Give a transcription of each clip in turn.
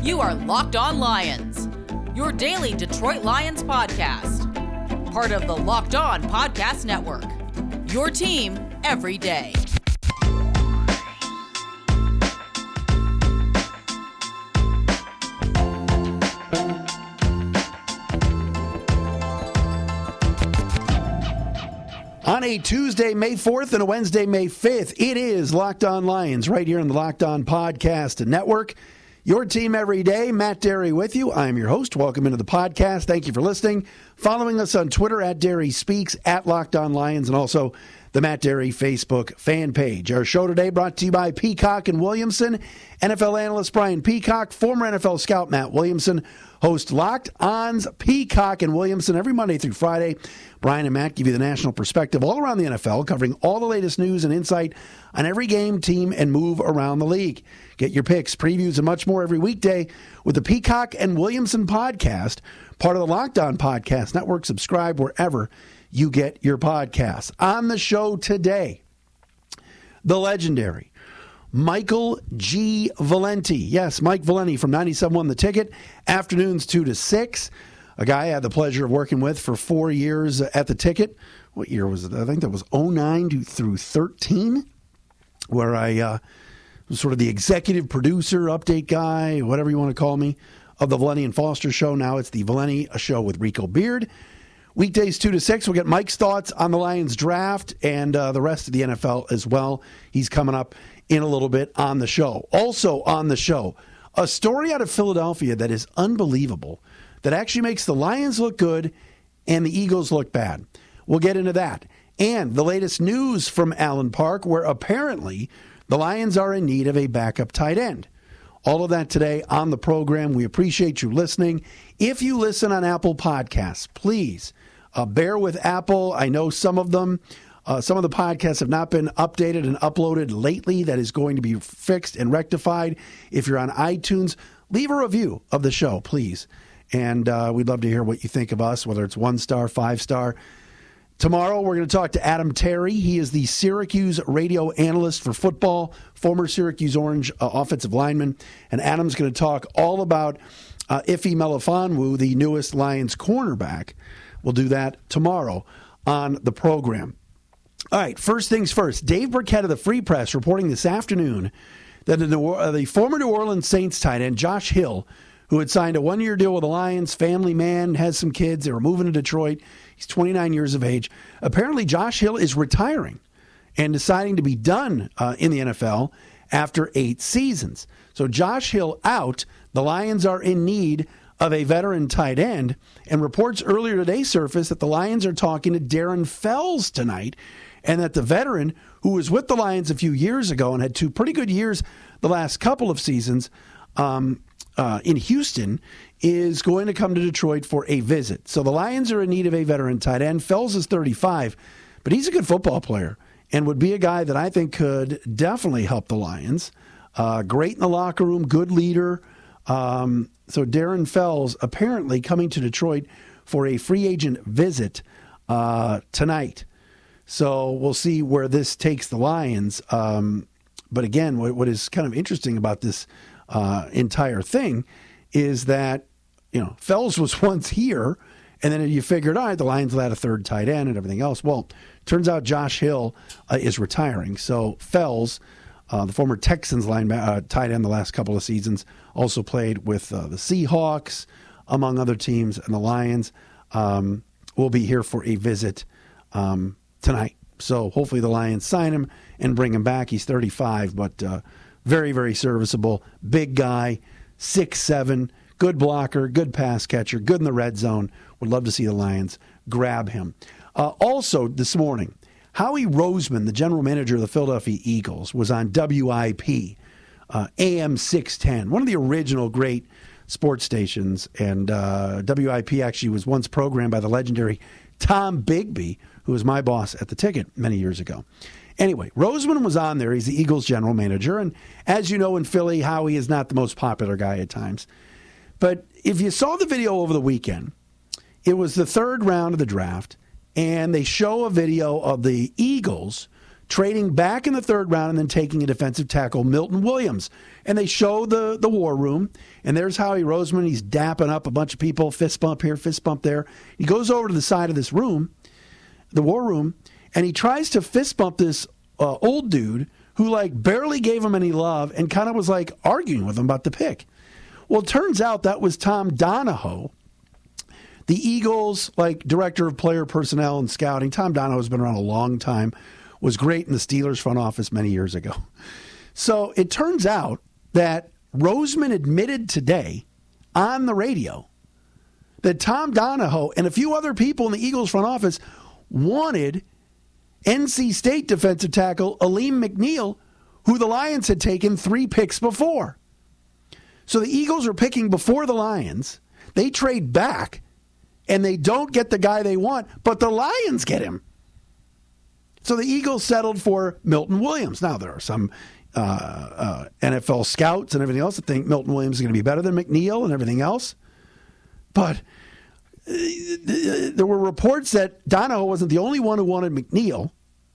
You are Locked On Lions, your daily Detroit Lions podcast. Part of the Locked On Podcast Network, your team every day. On a Tuesday, May 4th and a Wednesday, May 5th, it is Locked On Lions right here on the Locked On Podcast Network. Your team every day. Matt Derry with you. I'm your host. Welcome into the podcast. Thank you for listening. Following us on Twitter at Derry Speaks, at Locked On Lions, and also the Matt Derry Facebook fan page. Our show today brought to you by Peacock and Williamson. NFL analyst Brian Peacock, former NFL scout Matt Williamson, host Locked On's Peacock and Williamson every Monday through Friday. Brian and Matt give you the national perspective all around the NFL, covering all the latest news and insight on every game, team, and move around the league. Get your picks, previews, and much more every weekday with the Peacock and Williamson podcast, part of the Locked On Podcast Network. Subscribe wherever you get your podcasts. On the show today, the legendary Michael G. Valenti. Yes, Mike Valenti from 97.1 The Ticket, afternoons 2 to 6. A guy I had the pleasure of working with for 4 years at The Ticket. What year was it? I think that was 09 through 13, where I was sort of the executive producer, update guy, whatever you want to call me, of the Valenti and Foster show. Now it's the Valenti show with Rico Beard. Weekdays 2 to 6, we'll get Mike's thoughts on the Lions draft and the rest of the NFL as well. He's coming up in a little bit on the show. Also on the show, a story out of Philadelphia that is unbelievable, that actually makes the Lions look good and the Eagles look bad. We'll get into that. And the latest news from Allen Park, where apparently the Lions are in need of a backup tight end. All of that today on the program. We appreciate you listening. If you listen on Apple Podcasts, please bear with Apple. I know some of them, some of the podcasts have not been updated and uploaded lately. That is going to be fixed and rectified. If you're on iTunes, leave a review of the show, please. And we'd love to hear what you think of us, whether it's 1-star, 5-star. Tomorrow, we're going to talk to Adam Terry. He is the Syracuse radio analyst for football, former Syracuse Orange offensive lineman. And Adam's going to talk all about Ife Melifonwu, the newest Lions cornerback. We'll do that tomorrow on the program. All right, first things first. Dave Burkett of the Free Press reporting this afternoon that the former New Orleans Saints tight end, Josh Hill, who had signed a one-year deal with the Lions, family man, has some kids. They were moving to Detroit. He's 29 years of age. Apparently, Josh Hill is retiring and deciding to be done in the NFL after 8 seasons. So Josh Hill out. The Lions are in need of a veteran tight end. And reports earlier today surfaced that the Lions are talking to Darren Fells tonight, and that the veteran who was with the Lions a few years ago and had 2 pretty good years the last couple of seasons in Houston is going to come to Detroit for a visit. So the Lions are in need of a veteran tight end. Fells is 35, but he's a good football player and would be a guy that I think could definitely help the Lions. Great in the locker room, good leader. So Darren Fells apparently coming to Detroit for a free agent visit tonight. So we'll see where this takes the Lions. But again, what is kind of interesting about this entire thing is that, you know, Fells was once here, and then you figured, all right, the Lions will add a third tight end and everything else. Well, turns out Josh Hill is retiring. So Fells, the former Texans tight end the last couple of seasons, also played with the Seahawks, among other teams, and the Lions will be here for a visit tonight. So hopefully the Lions sign him and bring him back. He's 35, but very, very serviceable. Big guy, 6'7", good blocker, good pass catcher, good in the red zone. Would love to see the Lions grab him. Also this morning, Howie Roseman, the general manager of the Philadelphia Eagles, was on WIP, AM 610, one of the original great sports stations. And WIP actually was once programmed by the legendary Tom Bigby, who was my boss at the Ticket many years ago. Anyway, Roseman was on there. He's the Eagles general manager. And as you know, in Philly, Howie is not the most popular guy at times. But if you saw the video over the weekend, it was the third round of the draft, and they show a video of the Eagles trading back in the third round and then taking a defensive tackle, Milton Williams. And they show the war room, and there's Howie Roseman. He's dapping up a bunch of people, fist bump here, fist bump there. He goes over to the side of this room, the war room, and he tries to fist bump this old dude who barely gave him any love and kind of was arguing with him about the pick. Well, it turns out that was Tom Donahoe, the Eagles director of player personnel and scouting. Tom Donahoe has been around a long time, was great in the Steelers front office many years ago. So it turns out that Roseman admitted today on the radio that Tom Donahoe and a few other people in the Eagles front office wanted NC State defensive tackle Aleem McNeil, who the Lions had taken 3 picks before. So the Eagles are picking before the Lions. They trade back, and they don't get the guy they want, but the Lions get him. So the Eagles settled for Milton Williams. Now, there are some NFL scouts and everything else that think Milton Williams is going to be better than McNeil and everything else. But there were reports that Donahoe wasn't the only one who wanted McNeil.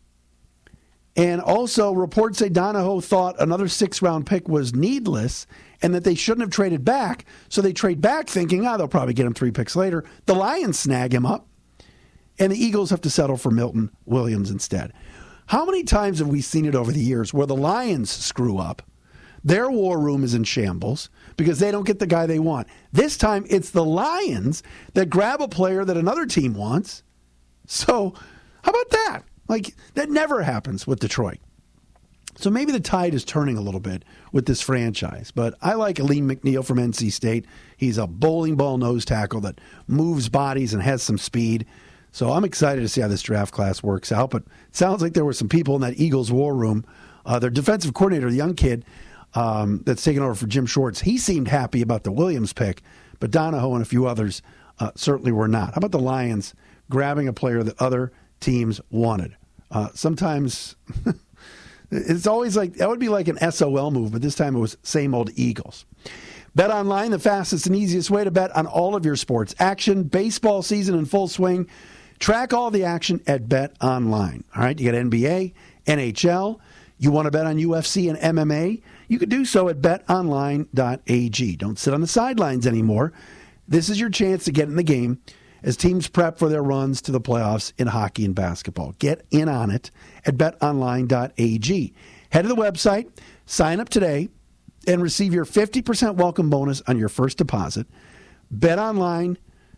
And also reports say Donahoe thought another 6th-round pick was needless and that they shouldn't have traded back. So they trade back thinking, they'll probably get him 3 picks later. The Lions snag him up, and the Eagles have to settle for Milton Williams instead. How many times have we seen it over the years where the Lions screw up, their war room is in shambles because they don't get the guy they want? This time, it's the Lions that grab a player that another team wants. So how about that? That never happens with Detroit. So maybe the tide is turning a little bit with this franchise. But I like Aleem McNeil from NC State. He's a bowling ball nose tackle that moves bodies and has some speed. So I'm excited to see how this draft class works out. But it sounds like there were some people in that Eagles war room. Their defensive coordinator, the young kid that's taking over for Jim Schwartz, he seemed happy about the Williams pick. But Donahoe and a few others certainly were not. How about the Lions grabbing a player that other teams wanted? Sometimes it's always that would be like an SOL move, but this time it was same old Eagles. Bet Online, the fastest and easiest way to bet on all of your sports action. Baseball season in full swing. Track all the action at Bet Online. All right, you got NBA, NHL. You want to bet on UFC and MMA? You could do so at betonline.ag. Don't sit on the sidelines anymore. This is your chance to get in the game as teams prep for their runs to the playoffs in hockey and basketball. Get in on it at betonline.ag. Head to the website, sign up today, and receive your 50% welcome bonus on your first deposit. betonline.ag.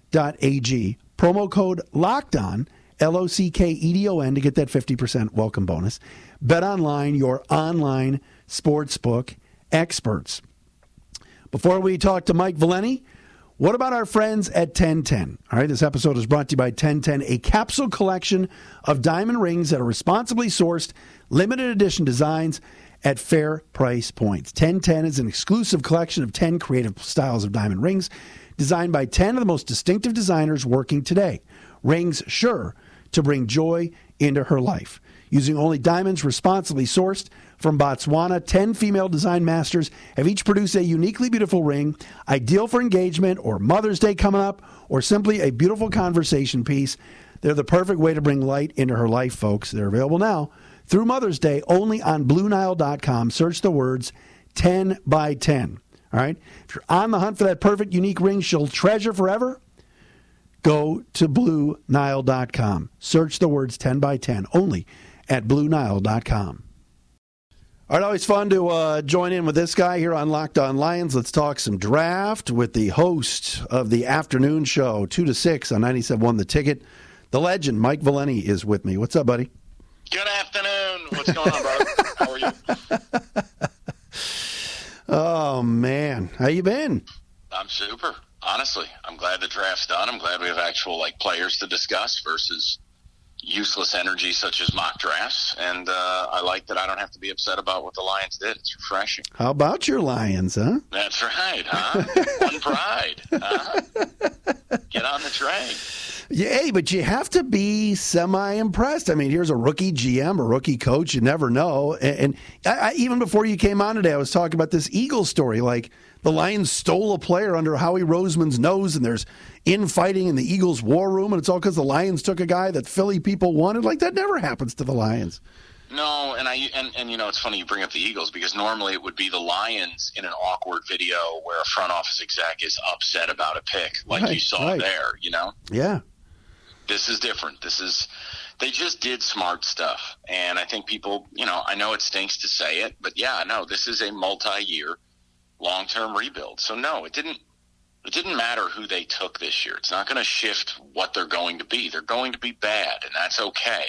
Promo code LOCKEDON, LOCKEDON, to get that 50% welcome bonus. BetOnline, your online sportsbook experts. Before we talk to Mike Valeni, what about our friends at 1010? All right, this episode is brought to you by 1010, a capsule collection of diamond rings that are responsibly sourced, limited edition designs at fair price points. 1010 is an exclusive collection of 10 creative styles of diamond rings designed by 10 of the most distinctive designers working today. Rings sure to bring joy into her life. Using only diamonds responsibly sourced from Botswana, 10 female design masters have each produced a uniquely beautiful ring, ideal for engagement or Mother's Day coming up, or simply a beautiful conversation piece. They're the perfect way to bring light into her life, folks. They're available now through Mother's Day only on BlueNile.com. Search the words 10 by 10. All right? If you're on the hunt for that perfect, unique ring she'll treasure forever, go to BlueNile.com. Search the words 10 by 10 only at BlueNile.com. All right, always fun to join in with this guy here on Locked On Lions. Let's talk some draft with the host of the afternoon show, 2 to 6 on 97.1 The Ticket. The legend, Mike Valeni, is with me. What's up, buddy? Good afternoon. What's going on, brother? How are you? Oh, man. How you been? I'm super. Honestly, I'm glad the draft's done. I'm glad we have actual players to discuss versus useless energy such as mock drafts. And I like that I don't have to be upset about what the Lions did. It's refreshing. How about your Lions, huh? That's right, huh? One pride, huh? Get on the train. Yeah, hey, but you have to be semi-impressed. I mean, here's a rookie GM, a rookie coach. You never know. And I, even before you came on today, I was talking about this Eagles story. The Lions stole a player under Howie Roseman's nose, and there's infighting in the Eagles' war room, and it's all because the Lions took a guy that Philly people wanted. That never happens to the Lions. No, and you know, it's funny you bring up the Eagles because normally it would be the Lions in an awkward video where a front office exec is upset about a pick, like you saw there, you know? Yeah. This is different. They just did smart stuff. And I think people, you know, I know it stinks to say it, but yeah, no, this is a multi-year long-term rebuild. So no, it didn't matter who they took this year. It's not going to shift what they're going to be. They're going to be bad, and that's okay.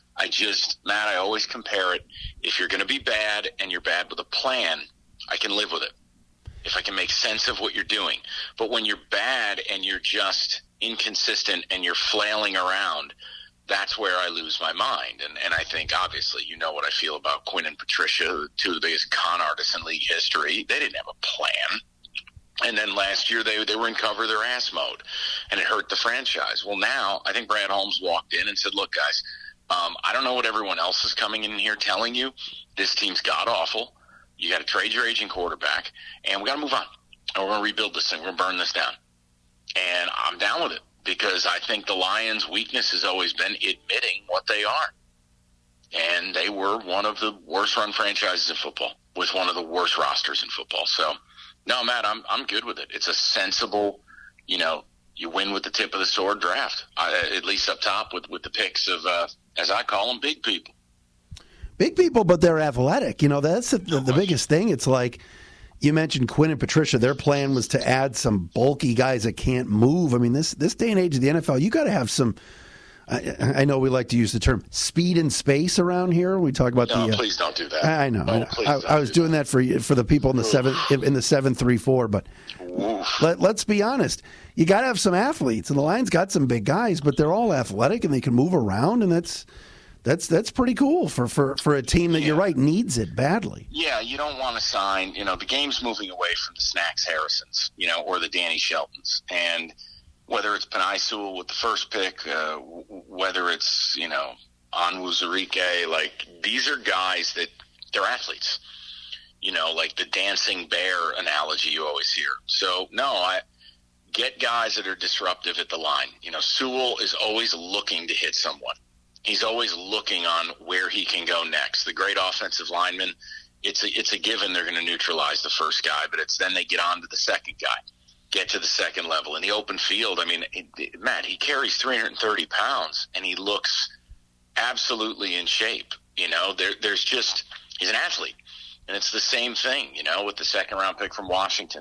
Matt, I always compare it. If you're going to be bad and you're bad with a plan, I can live with it. If I can make sense of what you're doing. But when you're bad and you're just inconsistent and you're flailing around, that's where I lose my mind. And I think, obviously, you know what I feel about Quinn and Patricia, two of the biggest con artists in league history. They didn't have a plan. And then last year they were in cover their ass mode, and it hurt the franchise. Well, now I think Brad Holmes walked in and said, look, guys, I don't know what everyone else is coming in here telling you. This team's god-awful. You got to trade your aging quarterback, and we got to move on. And we're going to rebuild this thing. We're going to burn this down. And I'm down with it because I think the Lions' weakness has always been admitting what they are. And they were one of the worst-run franchises in football with one of the worst rosters in football. So, no, Matt, I'm good with it. It's a sensible, you know, you win with the tip of the sword draft, at least up top with the picks of, as I call them, big people. Big people, but they're athletic. You know, that's the biggest thing. It's like you mentioned Quinn and Patricia. Their plan was to add some bulky guys that can't move. I mean, this day and age of the NFL, you got to have some. I know we like to use the term speed and space around here. We talk about please don't do that. I know. I was doing that for the people in the 7-3-4. But let's be honest. You got to have some athletes, and the Lions got some big guys, but they're all athletic and they can move around, and that's pretty cool for a team that you're right needs it badly. Yeah, you don't want to sign. You know, the game's moving away from the Snacks Harrisons, you know, or the Danny Sheltons, and whether it's Penei Sewell with the first pick, whether it's, you know, Onwuzurike, like these are guys that they're athletes, you know, like the dancing bear analogy you always hear. So, no, I get guys that are disruptive at the line. You know, Sewell is always looking to hit someone. He's always looking on where he can go next. The great offensive lineman, it's a given they're going to neutralize the first guy, but it's then they get on to the second guy. Get to the second level. In the open field, I mean, Matt, he carries 330 pounds, and he looks absolutely in shape. You know, there's just – he's an athlete. And it's the same thing, you know, with the second-round pick from Washington.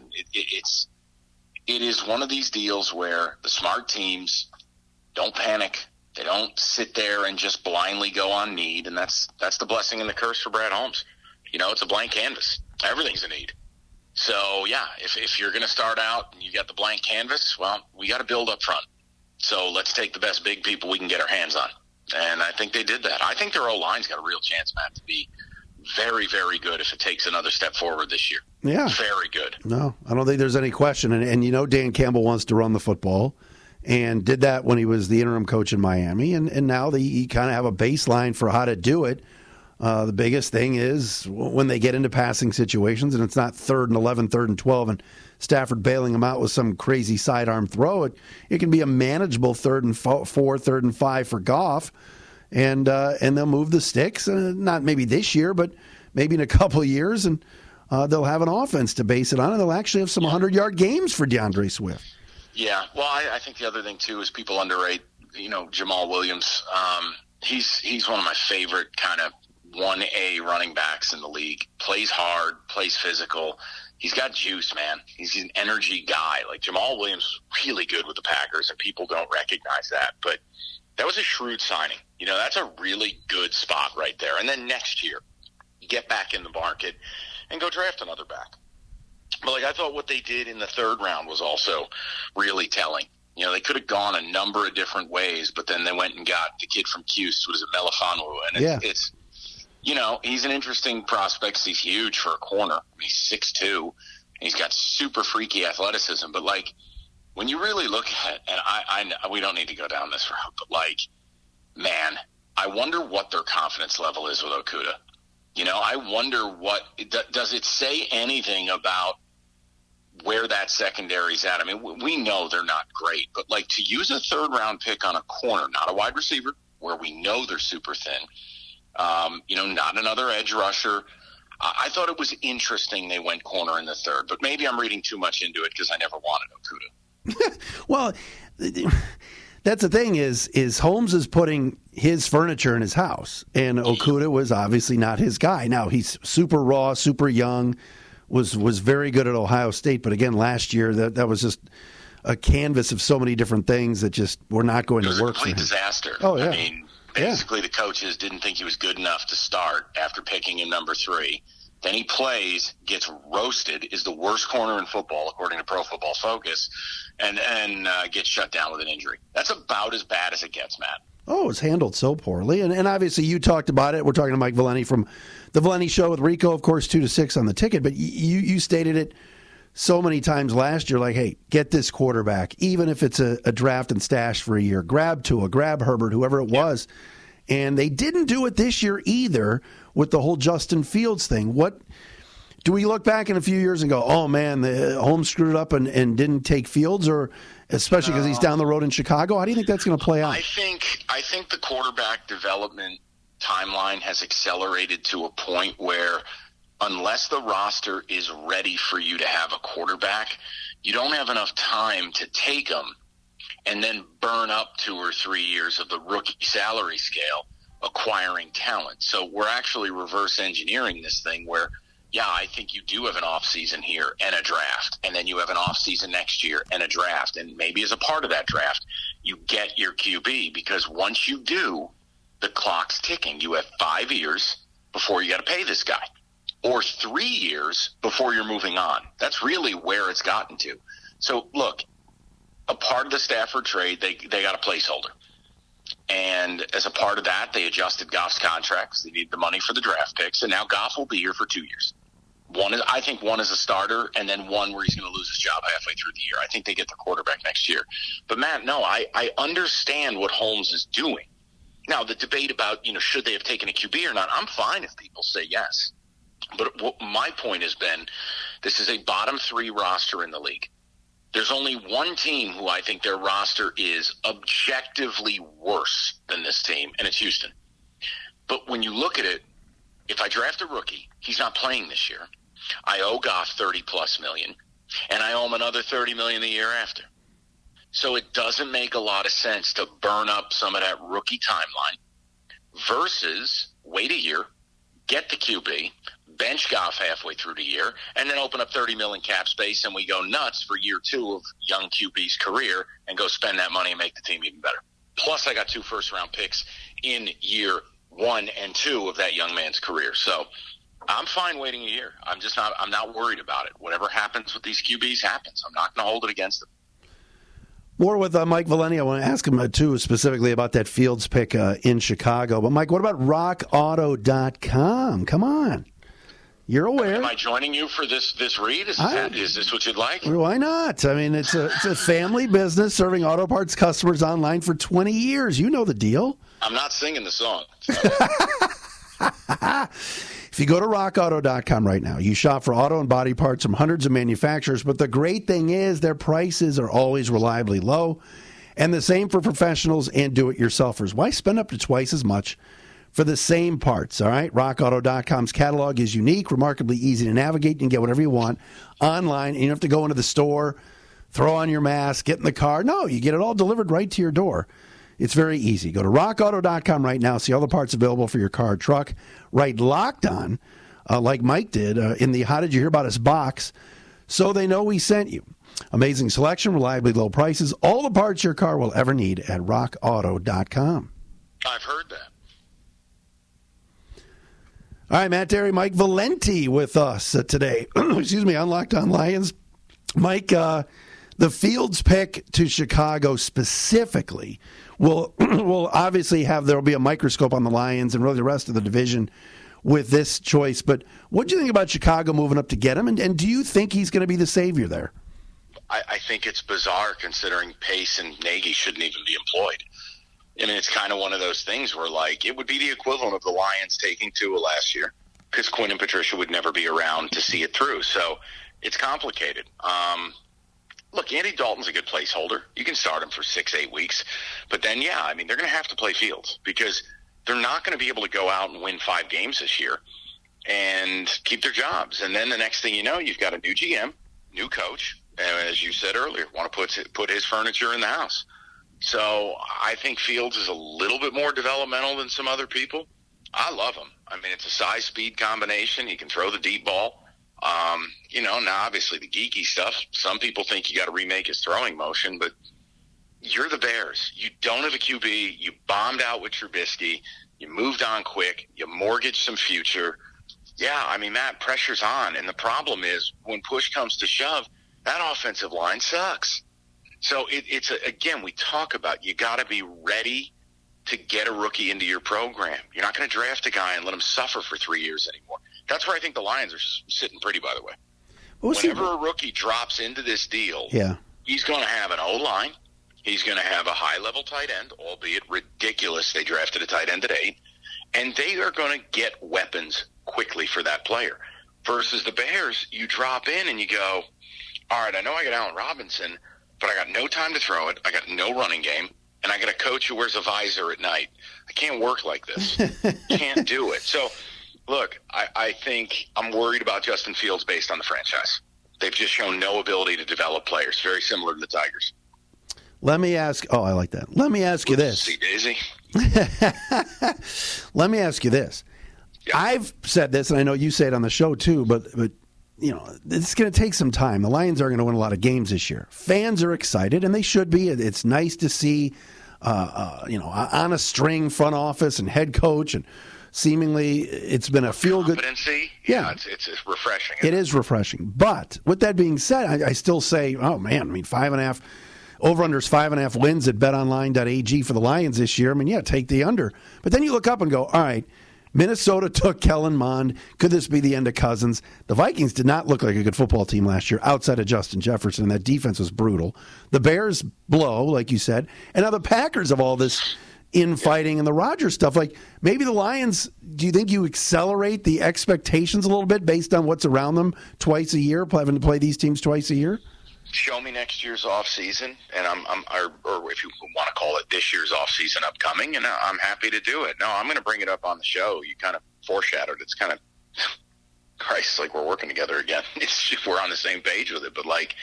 It is one of these deals where the smart teams don't panic. They don't sit there and just blindly go on need, and that's the blessing and the curse for Brad Holmes. You know, it's a blank canvas. Everything's a need. So, yeah, if you're going to start out and you got the blank canvas, well, we got to build up front. So let's take the best big people we can get our hands on. And I think they did that. I think their O-line's got a real chance, Matt, to be very, very good if it takes another step forward this year. Yeah. Very good. No, I don't think there's any question. And you know Dan Campbell wants to run the football and did that when he was the interim coach in Miami. And now you kind of have a baseline for how to do it. The biggest thing is when they get into passing situations and it's not 3rd and 11, 3rd and 12, and Stafford bailing them out with some crazy sidearm throw. It can be a manageable 3rd and 4, 3rd and 5 for Goff, and they'll move the sticks. Not maybe this year, but maybe in a couple of years, and they'll have an offense to base it on, and they'll actually have some 100-yard games for DeAndre Swift. Yeah, well, I think the other thing too is people underrate, you know, Jamal Williams. He's one of my favorite kind of 1A running backs in the league. Plays hard, plays physical. He's got juice, man. He's an energy guy. Like Jamal Williams was really good with the Packers, and people don't recognize that. But that was a shrewd signing. You know, that's a really good spot right there. And then next year, get back in the market and go draft another back. But like I thought what they did in the 3rd round was also really telling. You know, they could have gone a number of different ways, but then they went and got the kid from Cuse, what is it, Melifonwu, and it's you know, he's an interesting prospect. He's huge for a corner. I mean, he's 6'2". He's got super freaky athleticism. But, like, when you really look at it, and I we don't need to go down this route, but, like, man, I wonder what their confidence level is with Okudah. You know, I wonder does it say anything about where that secondary's at? I mean, we know they're not great, but, like, to use a 3rd-round pick on a corner, not a wide receiver, where we know they're super thin, Not another edge rusher. I thought it was interesting they went corner in the third, but maybe I'm reading too much into it because I never wanted Okudah. Well, that's the thing is Holmes is putting his furniture in his house, and Okudah was obviously not his guy. Now, he's super raw, super young, was very good at Ohio State, but again, last year, that was just a canvas of so many different things that just were not going to work for him. It was a complete disaster. Oh, yeah. I mean, basically the coaches didn't think he was good enough to start after picking him number 3. Then he plays, gets roasted, is the worst corner in football, according to Pro Football Focus, and gets shut down with an injury. That's about as bad as it gets, Matt. Oh, it's handled so poorly. And obviously you talked about it. We're talking to Mike Valenti from the Valenti Show with Rico, of course, 2-6 on the ticket. But you stated it so many times last year, like, hey, get this quarterback, even if it's a draft and stash for a year. Grab Tua, grab Herbert, whoever it was. And they didn't do it this year either with the whole Justin Fields thing. What do we look back in a few years and go, oh, man, the Holmes screwed it up and didn't take Fields, or especially because he's down the road in Chicago? How do you think that's going to play out? I think the quarterback development timeline has accelerated to a point where unless the roster is ready for you to have a quarterback, you don't have enough time to take them and then burn up 2 or 3 years of the rookie salary scale acquiring talent. So we're actually reverse engineering this thing where, yeah, I think you do have an off season here and a draft, and then you have an off season next year and a draft, and maybe as a part of that draft, you get your QB, because once you do, the clock's ticking. You have 5 years before you got to pay this guy, or 3 years before you're moving on. That's really where it's gotten to. So look, a part of the Stafford trade, they got a placeholder. And as a part of that, they adjusted Goff's contracts. They need the money for the draft picks, and now Goff will be here for 2 years. I think one is a starter, and then one where he's going to lose his job halfway through the year. I think they get the quarterback next year. But, Matt, no, I understand what Holmes is doing. Now, the debate about, should they have taken a QB or not, I'm fine if people say yes. But my point has been, this is a bottom 3 roster in the league. There's only one team who I think their roster is objectively worse than this team, and it's Houston. But when you look at it, if I draft a rookie, he's not playing this year. I owe Goff $30+ million, and I owe him another $30 million the year after. So it doesn't make a lot of sense to burn up some of that rookie timeline versus wait a year, get the QB, bench Goff halfway through the year, and then open up $30 million cap space, and we go nuts for year 2 of young QB's career and go spend that money and make the team even better. Plus, I got 2 first-round picks in year 1 and 2 of that young man's career. So I'm fine waiting a year. I'm not worried about it. Whatever happens with these QBs happens. I'm not going to hold it against them. More with Mike Valenti. I want to ask him, too, specifically about that Fields pick in Chicago. But, Mike, what about RockAuto.com? Come on. You're aware. Am I joining you for this read? Is this what you'd like? Why not? I mean, it's a family business serving auto parts customers online for 20 years. You know the deal. I'm not singing the song. If you go to rockauto.com right now, you shop for auto and body parts from hundreds of manufacturers, but the great thing is their prices are always reliably low, and the same for professionals and do-it-yourselfers. Why spend up to twice as much for the same parts, all right? RockAuto.com's catalog is unique, remarkably easy to navigate. You can get whatever you want online, and you don't have to go into the store, throw on your mask, get in the car. No, you get it all delivered right to your door. It's very easy. Go to RockAuto.com right now, see all the parts available for your car or truck. Write Locked On, like Mike did, in the How Did You Hear About Us box, so they know we sent you. Amazing selection, reliably low prices, all the parts your car will ever need at RockAuto.com. I've heard that. All right, Matt Derry, Mike Valenti with us today. Excuse me, on Locked On Lions. Mike, the Fields pick to Chicago specifically will obviously there'll be a microscope on the Lions and really the rest of the division with this choice. But what do you think about Chicago moving up to get him? And do you think he's going to be the savior there? I think it's bizarre considering Pace and Nagy shouldn't even be employed. I mean, it's kind of one of those things where, like, it would be the equivalent of the Lions taking Tua last year because Quinn and Patricia would never be around to see it through. So it's complicated. Look, Andy Dalton's a good placeholder. You can start him for 6-8 weeks. But then, yeah, I mean, they're going to have to play Fields because they're not going to be able to go out and win 5 games this year and keep their jobs. And then the next thing you know, you've got a new GM, new coach, and as you said earlier, want to put his furniture in the house. So I think Fields is a little bit more developmental than some other people. I love him. I mean, it's a size-speed combination. He can throw the deep ball. Now obviously the geeky stuff, some people think you got to remake his throwing motion, but you're the Bears. You don't have a QB. You bombed out with Trubisky. You moved on quick. You mortgaged some future. Yeah, I mean, Matt, pressure's on. And the problem is when push comes to shove, that offensive line sucks. So again, we talk about you got to be ready to get a rookie into your program. You're not going to draft a guy and let him suffer for 3 years anymore. That's where I think the Lions are sitting pretty, by the way. Whenever a rookie drops into this deal, he's going to have an O-line. He's going to have a high-level tight end, albeit ridiculous. They drafted a tight end at 8. And they are going to get weapons quickly for that player. Versus the Bears, you drop in and you go, all right, I know I got Allen Robinson, but I got no time to throw it. I got no running game. And I got a coach who wears a visor at night. I can't work like this. Can't do it. So, look, I think I'm worried about Justin Fields based on the franchise. They've just shown no ability to develop players, very similar to the Tigers. Let me ask – I like that. Let me ask you this. See, Daisy? Let me ask you this. Yeah. I've said this, and I know you say it on the show too, but it's going to take some time. The Lions are going to win a lot of games this year. Fans are excited, and they should be. It's nice to see, on a string front office and head coach, and seemingly it's been a feel-good. Competency? Yeah, it's refreshing. It is refreshing. But with that being said, I still say, oh, man, I mean, 5.5, over-under's 5.5 wins at betonline.ag for the Lions this year. I mean, take the under. But then you look up and go, all right, Minnesota took Kellen Mond. Could this be the end of Cousins? The Vikings did not look like a good football team last year outside of Justin Jefferson. That defense was brutal. The Bears blow, like you said. And now the Packers have all this infighting and the Rodgers stuff. Like, maybe the Lions, do you think you accelerate the expectations a little bit based on what's around them twice a year, having to play these teams twice a year? Show me next year's off season, and or if you want to call it this year's off season upcoming, and I'm happy to do it. No, I'm going to bring it up on the show. You kind of foreshadowed. It's kind of, Christ, like we're working together again. We're on the same page with it, but like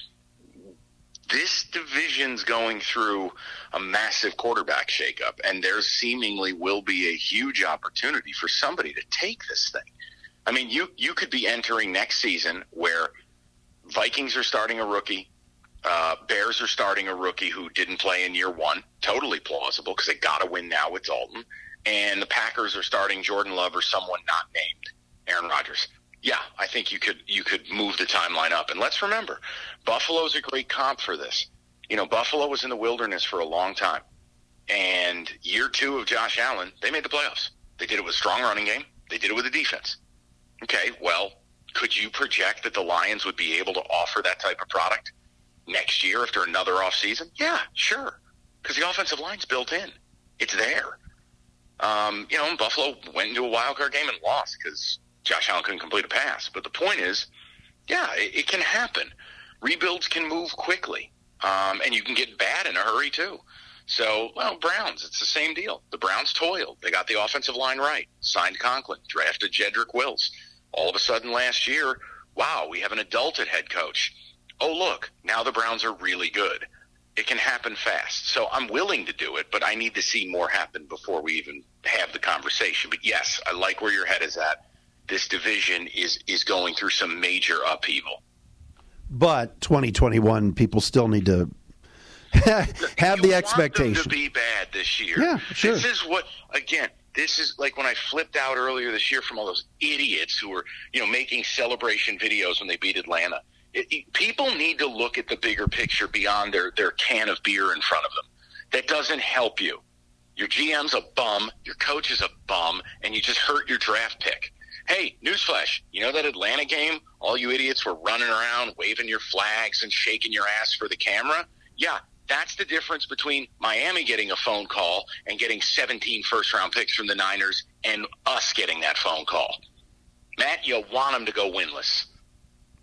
this division's going through a massive quarterback shakeup, and there seemingly will be a huge opportunity for somebody to take this thing. I mean, you could be entering next season where Vikings are starting a rookie. Bears are starting a rookie who didn't play in year 1. Totally plausible because they got to win now with Dalton. And the Packers are starting Jordan Love or someone not named Aaron Rodgers. Yeah, I think you could move the timeline up. And let's remember, Buffalo's a great comp for this. Buffalo was in the wilderness for a long time. And year 2 of Josh Allen, they made the playoffs. They did it with a strong running game. They did it with a defense. Okay, well, could you project that the Lions would be able to offer that type of product next year after another offseason? Yeah, sure, because the offensive line's built in. It's there. Buffalo went into a wild card game and lost because Josh Allen couldn't complete a pass. But the point is, yeah, it can happen. Rebuilds can move quickly, and you can get bad in a hurry too. So, Browns, it's the same deal. The Browns toiled. They got the offensive line right, signed Conklin, drafted Jedrick Wills. All of a sudden last year, wow, we have an adult at head coach. Oh, look, now the Browns are really good. It can happen fast. So I'm willing to do it, but I need to see more happen before we even have the conversation. But yes, I like where your head is at. This division is going through some major upheaval. But 2021, people still need to have the expectation. Want them to be bad this year. Yeah, sure. This is what, again, this is like when I flipped out earlier this year from all those idiots who were, making celebration videos when they beat Atlanta. People need to look at the bigger picture beyond their can of beer in front of them. That doesn't help you. Your GM's a bum, your coach is a bum, and you just hurt your draft pick. Hey, newsflash, that Atlanta game, all you idiots were running around, waving your flags and shaking your ass for the camera? Yeah. That's the difference between Miami getting a phone call and getting 17 first-round picks from the Niners and us getting that phone call. Matt, you want them to go winless.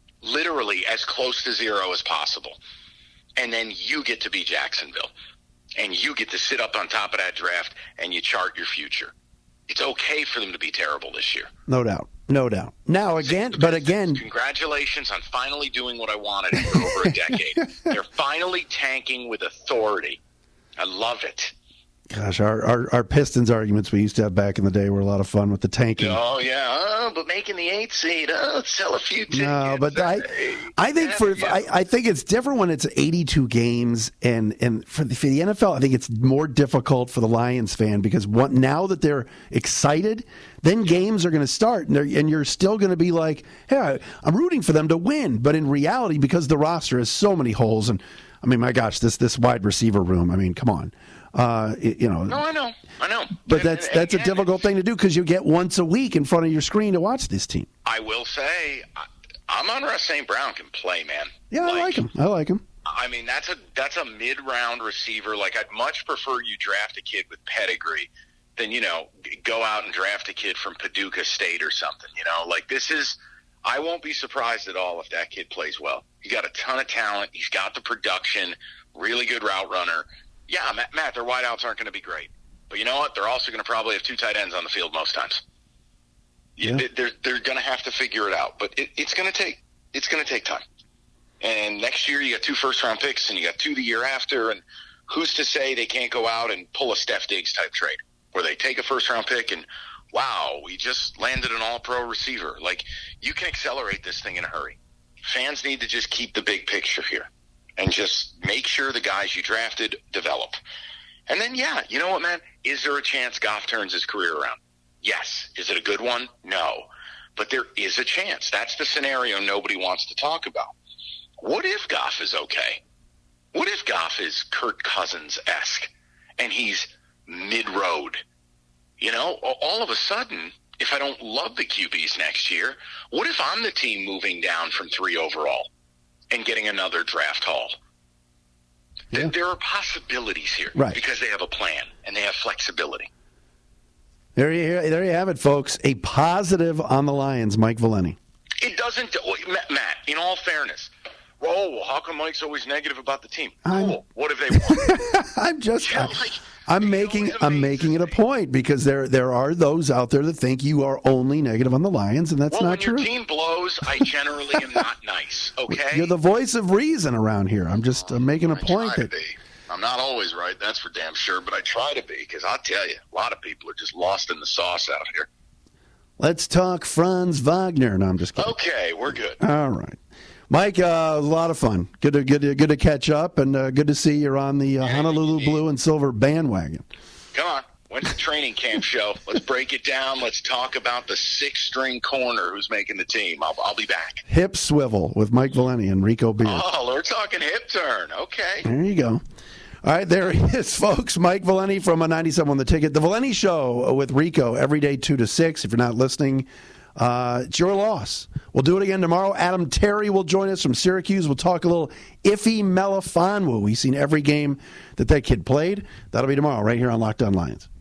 Literally as close to 0 as possible. And then you get to be Jacksonville. and you get to sit up on top of that draft and you chart your future. It's okay for them to be terrible this year. No doubt. No doubt. Now, again, congratulations on finally doing what I wanted for over a decade. They're finally tanking with authority. I love it. Gosh, our Pistons arguments we used to have back in the day were a lot of fun with the tanking. Oh, yeah. But making the 8th seed, sell a few tickets. No, but I think it's different when it's 82 games, and for the NFL, I think it's more difficult for the Lions fan because now that they're excited, then games are going to start, and you're still going to be like, hey, I'm rooting for them to win. But in reality, because the roster has so many holes, and I mean, my gosh, this wide receiver room, I mean, come on. No, I know. But that's a difficult thing to do because you get once a week in front of your screen to watch this team. I will say, Amon-Ra St. Brown can play, man. Yeah, I like him. I mean, that's a mid-round receiver. Like, I'd much prefer you draft a kid with pedigree than, go out and draft a kid from Paducah State or something. Like, I won't be surprised at all if that kid plays well. He got a ton of talent. He's got the production, really good route runner. Yeah, Matt, their wideouts aren't going to be great. But you know what? They're also going to probably have 2 tight ends on the field most times. Yeah. They're going to have to figure it out. But it's going to take time. And next year you got 2 first-round picks, and you got 2 the year after. And who's to say they can't go out and pull a Steph Diggs type trade where they take a first-round pick and, wow, we just landed an all-pro receiver. Like, you can accelerate this thing in a hurry. Fans need to just keep the big picture here. And just make sure the guys you drafted develop. And then, yeah, you know what, man? Is there a chance Goff turns his career around? Yes. Is it a good one? No. But there is a chance. That's the scenario nobody wants to talk about. What if Goff is okay? What if Goff is Kirk Cousins-esque and he's mid-road? All of a sudden, if I don't love the QBs next year, what if I'm the team moving down from 3 overall? And getting another draft haul. Yeah. There are possibilities here because they have a plan and they have flexibility. There you have it, folks. A positive on the Lions, Mike Valenti. It doesn't, Matt, in all fairness, how come Mike's always negative about the team? Cool. What have they won? I'm making it a point because there are those out there that think you are only negative on the Lions, and that's not true. When your team blows, I generally am not nice, okay? You're the voice of reason around here. I'm just making a point that I'm not always right, that's for damn sure, but I try to be because I'll tell you, a lot of people are just lost in the sauce out here. Let's talk Franz Wagner. No, I'm just kidding. Okay, we're good. All right. Mike, a lot of fun. Good to catch up, and good to see you're on the Honolulu Blue and Silver bandwagon. Come on. When's the training camp show? Let's break it down. Let's talk about the 6th-string corner who's making the team. I'll be back. Hip swivel with Mike Valenti and Rico Beard. Oh, we're talking hip turn. Okay. There you go. All right, there he is, folks. Mike Valenti from a 97 on the Ticket. The Valenti Show with Rico every day 2 to 6. If you're not listening, it's your loss. We'll do it again tomorrow. Adam Terry will join us from Syracuse. We'll talk a little Iffy Melifonwu. We've seen every game that kid played. That'll be tomorrow right here on Locked On Lions.